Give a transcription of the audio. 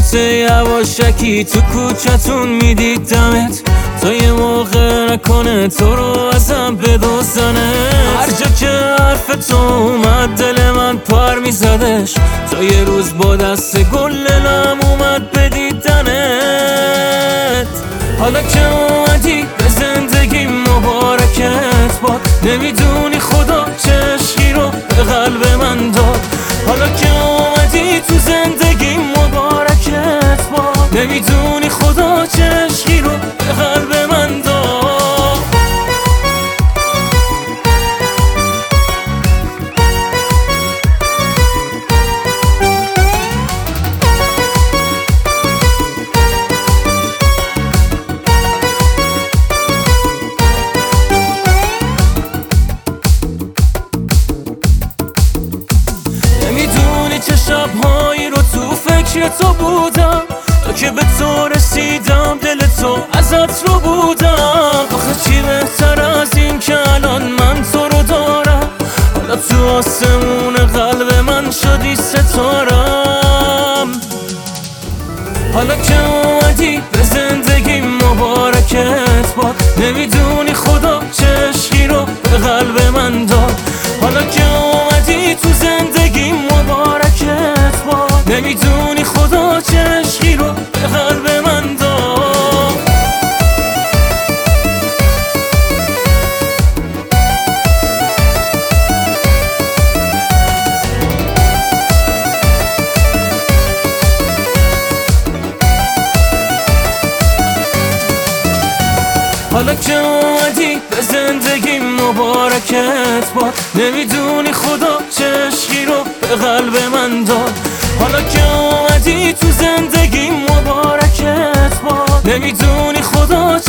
واسه یواشکی تو کوچتون میدیدمت تا یه موقع نکنه تو رو ازم بدوزنه. هر جا که حرف تو اومد دل من پر میزدش تا یه روز با دست گلنم اومد بدیدنت. حالا که اومدی به زندگی مبارکت باد، نمیدونی خدا چه عشقی رو به قلب من داد. حالا که اومدی تو زندگی مبارکت باد، نمیدونی خدا چه عشقی رو به قلب من داد. نمیدونی چه شبهایی رو تو فکر تو بودم تا که به تو رسیدم دل تو ازت رو بودم. آخه چی بهتر از این که الان من تو رو دارم، حالا تو آسمون قلب من شدی ستارم. حالا که اومدی به زندگی مبارکت باد، نمیدونی خدا چه عشقی رو به قلب من داد. حالا که اومدی تو زندگی مبارکت باد، نمیدونی خدا چه عشقی رو به قلب من داد. حالا که اومدی به زندگی مبارکت باد، نمیدونی خدا چه عشقی رو به قلب من داد. حالا که اومدی تو زندگی مبارکت باد، نمیدونی خدا